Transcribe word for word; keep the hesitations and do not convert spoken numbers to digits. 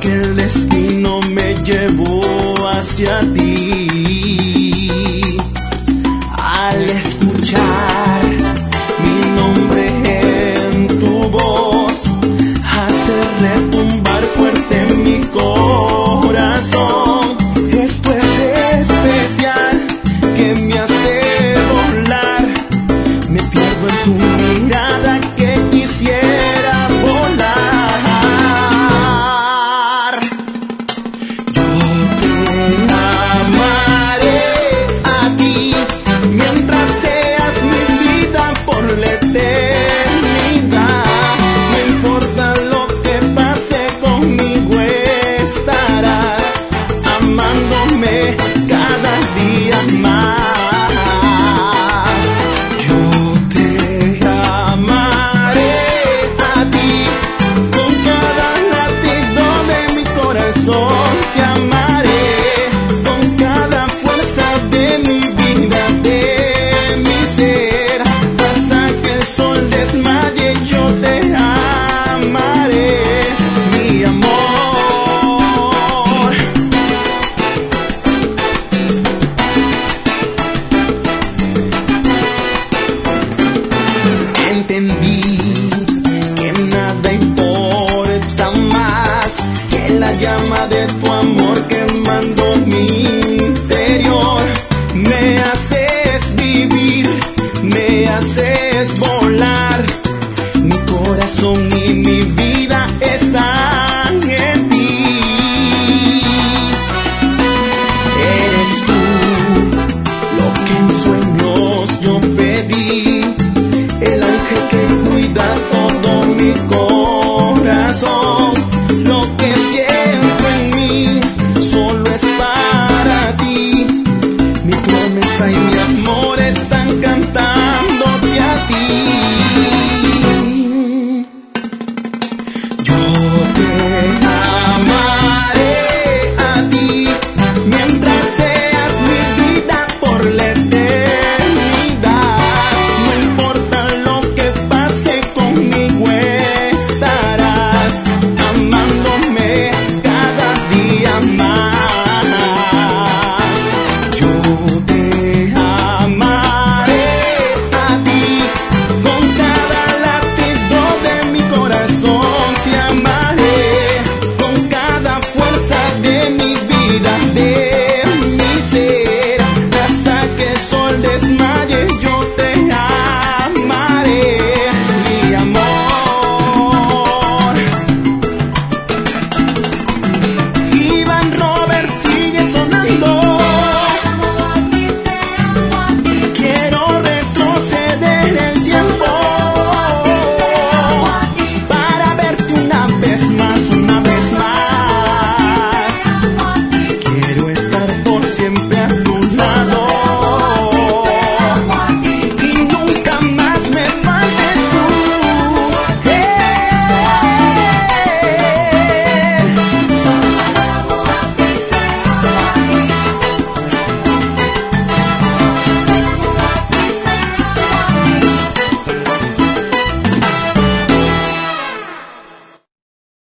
que el destino me llevó hacia ti. Al escuchar mi nombre en tu voz, hace retumbar fuerte mi corazón. Esto es especial que me hace volar. Me pierdo en tu mirada que quisiera volar. Yo te amaré a ti mientras seas mi vida por la eternidad. No importa lo que pase, conmigo estarás, amándome cada día más. Yo te amaré a ti con cada latido de mi corazón. Te amaré con cada fuerza de mi vida, de mi ser, hasta que el sol desmaye. Yo te amaré, mi amor. Entendí que nada importa más que la llama de tu amor quemando mi interior. Me haces vivir, me haces volar. Mi corazón y mi vida es